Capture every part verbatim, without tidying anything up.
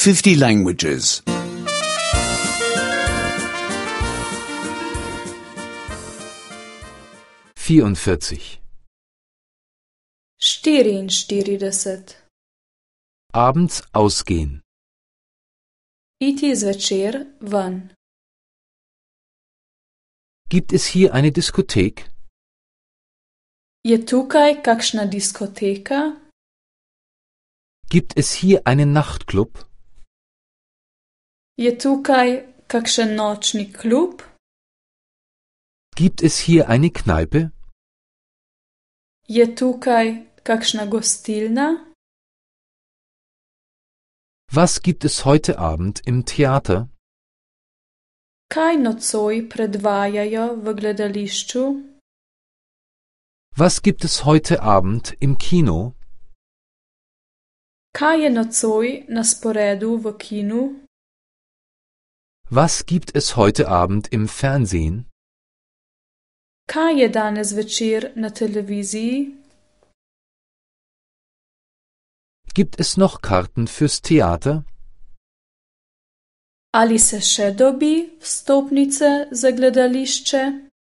fifty languages. vierundvierzig. štiriinštirideset. Abends ausgehen. Iti zvečer ven. Gibt es hier eine Diskothek? Je tukaj kakšna diskoteka? Gibt es hier einen Nachtclub? Je tukaj kakšen nočni klub? Gibt es hier eine Kneipe? Je tukaj kakšna gostilna? Was gibt es heute Abend im Theater? Kaj nocoj predvajajo v gledališču? Was gibt es heute Abend im Kino? Kaj je nocoj na sporedu v kinu? Was gibt es heute Abend im Fernsehen? Kaj je danes večer na televiziji? Gibt es noch Karten fürs Theater? Ali se še dobi vstopnice za gledališče?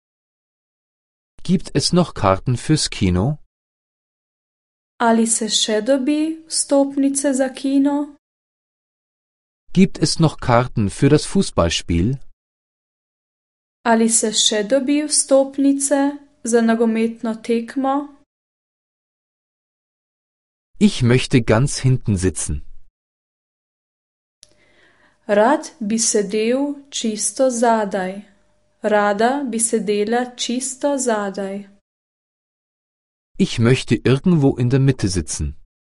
Gibt es noch Karten fürs Kino? Ali se še dobi vstopnice za kino? Gibt es noch Karten für das Fußballspiel? Ali se še dobi vstopnice za nogometno tekmo? Ich möchte ganz hinten sitzen. Rad bi sedel čisto zadaj. Rada bi sedela čisto zadaj. Ich möchte irgendwo in der Mitte sitzen.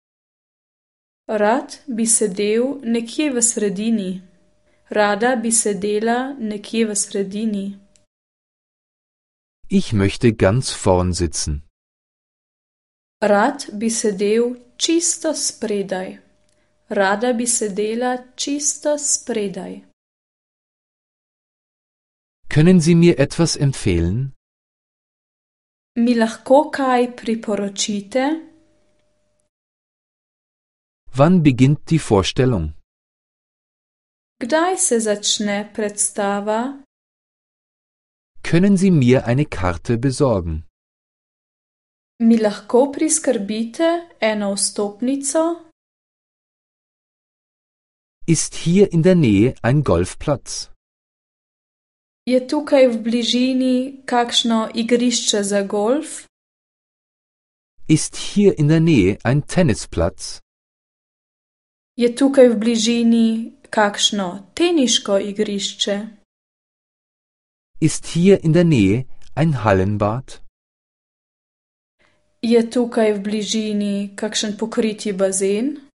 Rad bi sedel nekje v sredini. Rada bi sedela nekje v sredini. Ich möchte ganz vorn sitzen. Rad bi sedel čisto spredaj. Rada bi sedela čisto spredaj. Können Sie mir etwas empfehlen? Mi lahko kaj priporočite? Wann beginnt die Vorstellung? Kdaj se začne predstava? Können Sie mir eine Karte besorgen? Mi lahko priskrbite eno vstopnico? Ist hier in der Nähe ein Golfplatz? Je tukaj v bližini kakšno igrišče za golf? Ist hier in der Nähe ein Tennisplatz? Je tukaj v bližini kakšno teniško igrišče? Ist hier in der Nähe ein Hallenbad? Je tukaj v bližini kakšen pokriti bazen?